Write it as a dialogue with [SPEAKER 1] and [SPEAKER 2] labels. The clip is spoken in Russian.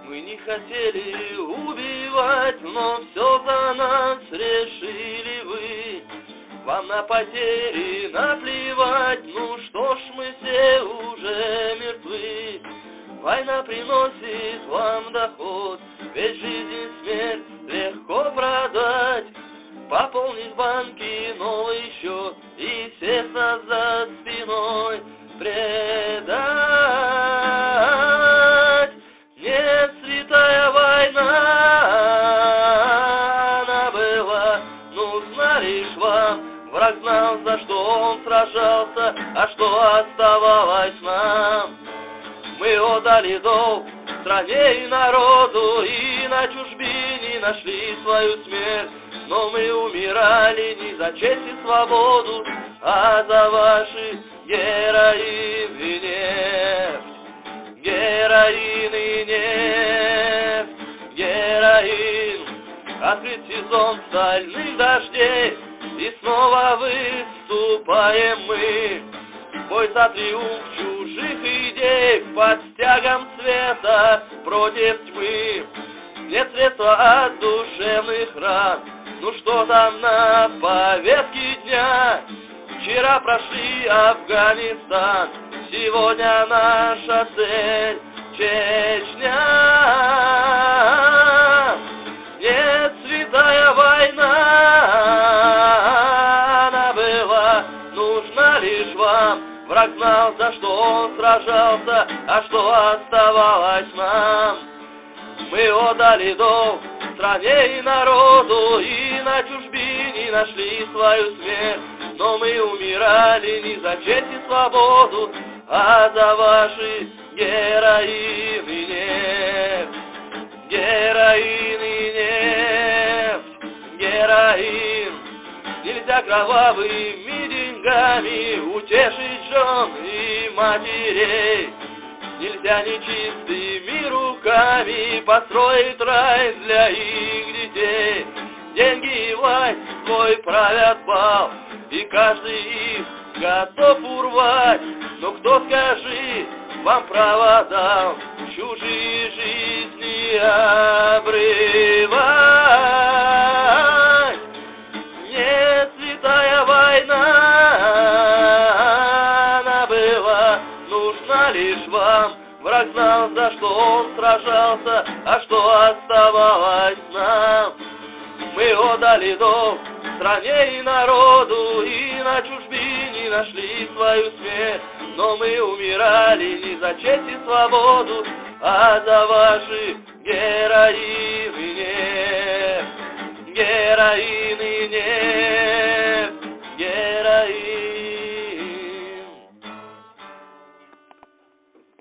[SPEAKER 1] Мы не хотели убивать, но все за нас решили вы. Вам на потери наплевать, ну что ж, мы все уже мертвы. Война приносит вам доход, ведь жизнь и смерть легко продать. Пополнить в банке новый счет и всех нас за спиной предать. Нет, святая война, она была нужна лишь вам. Враг знал, за что он сражался, а что оставалось нам. Мы отдали долг стране и народу, и на чужбине нашли свою смерть. Но мы умирали не за честь и свободу, а за ваши героин и нефть. Героин и нефть, героин. Открыт сезон стальных дождей, и снова выступаем мы. Бой за триумф чужих идей под стягом света против тьмы. Нет средства от душевных ран, ну что там на повестке дня? Вчера прошли Афганистан, сегодня наша цель Чечня. Нет, святая война, она была нужна лишь вам. Враг знал, за что он сражался, а что оставалось нам. Мы отдали долг стране и народу, и на чужбине нашли свою смерть. Но мы умирали не за честь и свободу, а за ваши героин и нефть. Героин и нефть, героин. Нельзя кровавыми деньгами утешить жен и матерей. Нельзя нечистыми руками построить рай для их детей. Деньги и власть свой правят бал, и каждый их готов урвать. Но кто, скажи, вам право дал чужие жизни обрывать? Нет, святая война, она была нужна лишь вам. Враг знал, за что он сражался, а что оставалось нам. Мы отдали долг стране и народу, и на чужбине нашли свою смерть. Но мы умирали не за честь и свободу, а за ваши героин и нефть. Героин и нефть, героин.